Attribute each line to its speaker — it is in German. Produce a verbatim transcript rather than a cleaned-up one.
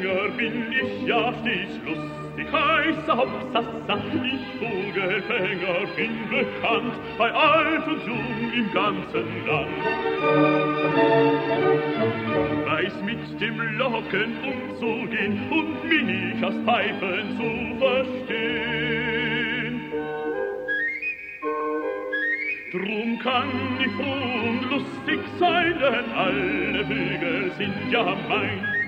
Speaker 1: Vogelfänger bin ich ja stets lustig, heiße Hopsassa, ich Vogelfänger bin bekannt, bei alt und jung im ganzen Land. Weiß mit dem Locken umzugehen und mich aus Pfeifen zu verstehen. Drum kann ich froh und lustig sein, denn alle Vögel sind ja mein.